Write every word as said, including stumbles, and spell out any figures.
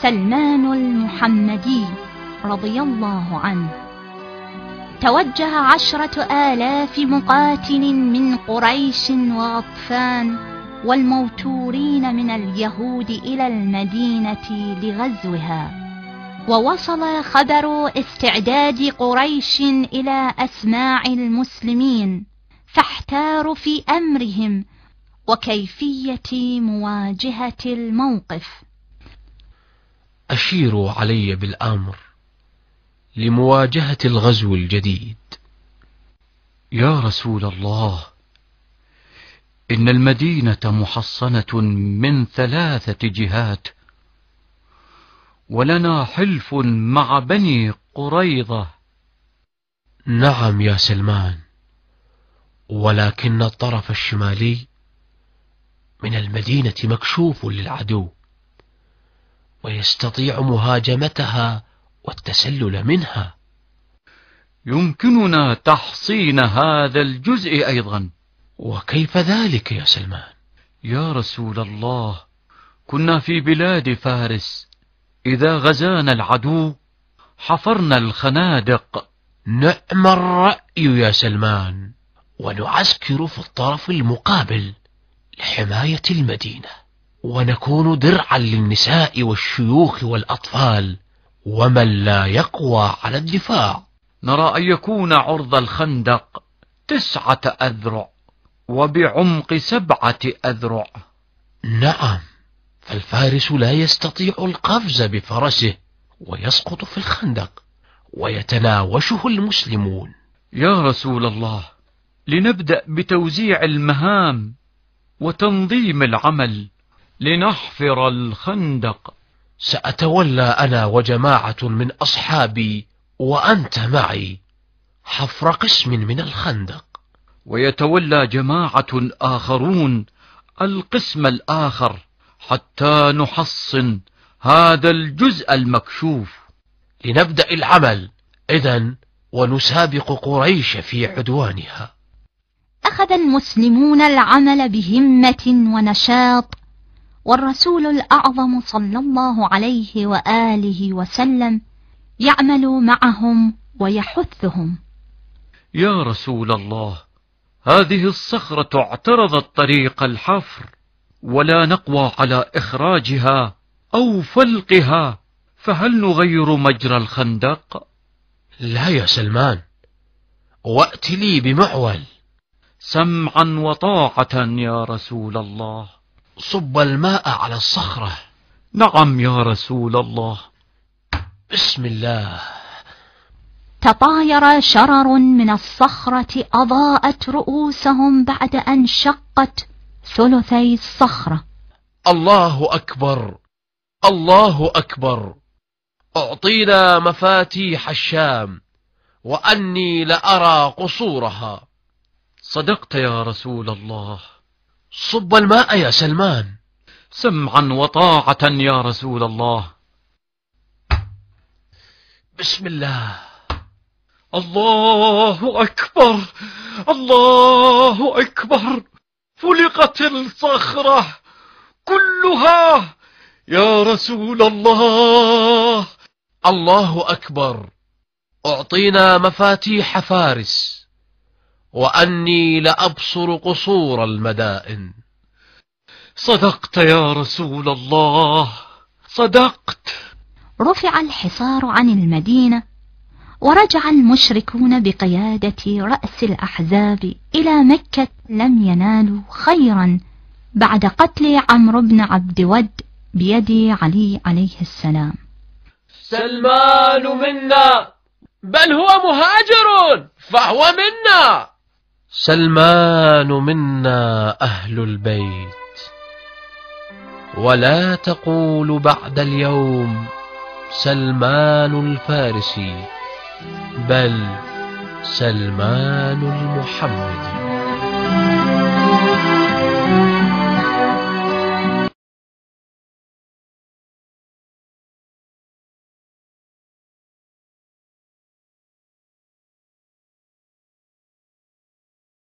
سلمان المحمدي رضي الله عنه. توجه عشرة آلاف مقاتل من قريش وغطفان والموتورين من اليهود إلى المدينة لغزوها، ووصل خبر استعداد قريش إلى أسماع المسلمين، فاحتاروا في أمرهم وكيفية مواجهة الموقف. أشيروا علي بالأمر لمواجهة الغزو الجديد. يا رسول الله، إن المدينة محصنة من ثلاثة جهات، ولنا حلف مع بني قريظة. نعم يا سلمان، ولكن الطرف الشمالي من المدينة مكشوف للعدو، ويستطيع مهاجمتها والتسلل منها. يمكننا تحصين هذا الجزء أيضا. وكيف ذلك يا سلمان؟ يا رسول الله، كنا في بلاد فارس، إذا غزانا العدو حفرنا الخنادق. نعم الرأي يا سلمان، ونعسكر في الطرف المقابل لحماية المدينة، ونكون درعا للنساء والشيوخ والأطفال ومن لا يقوى على الدفاع. نرى أن يكون عرض الخندق تسعة أذرع وبعمق سبعة أذرع. نعم، فالفارس لا يستطيع القفز بفرسه ويسقط في الخندق ويتناوشه المسلمون. يا رسول الله، لنبدأ بتوزيع المهام وتنظيم العمل لنحفر الخندق. سأتولى أنا وجماعة من أصحابي وأنت معي حفر قسم من الخندق، ويتولى جماعة آخرون القسم الآخر، حتى نحصن هذا الجزء المكشوف. لنبدأ العمل إذن ونسابق قريش في عدوانها. أخذ المسلمون العمل بهمة ونشاط، والرسول الأعظم صلى الله عليه وآله وسلم يعمل معهم ويحثهم. يا رسول الله، هذه الصخرة اعترضت طريق الحفر، ولا نقوى على إخراجها أو فلقها، فهل نغير مجرى الخندق؟ لا يا سلمان، وأت لي بمعول. سمعا وطاعة يا رسول الله. صب الماء على الصخرة. نعم يا رسول الله. بسم الله. تطاير شرر من الصخرة أضاءت رؤوسهم بعد أن شقت ثلثي الصخرة. الله أكبر، الله أكبر. أعطينا مفاتيح الشام وأني لأرى قصورها. صدقت يا رسول الله. صب الماء يا سلمان. سمعا وطاعة يا رسول الله. بسم الله. الله أكبر، الله أكبر. فلقت الصخرة كلها يا رسول الله. الله أكبر. أعطينا مفاتيح فارس وأني لأبصر قصور المدائن. صدقت يا رسول الله، صدقت. رفع الحصار عن المدينة، ورجع المشركون بقيادة رأس الأحزاب إلى مكة لم ينالوا خيرا بعد قتل عمرو بن عبد ود بيد علي عليه السلام. سلمان منا، بل هو مهاجر فهو منا. سلمان منا أهل البيت، ولا تقول بعد اليوم سلمان الفارسي، بل سلمان المحمدي.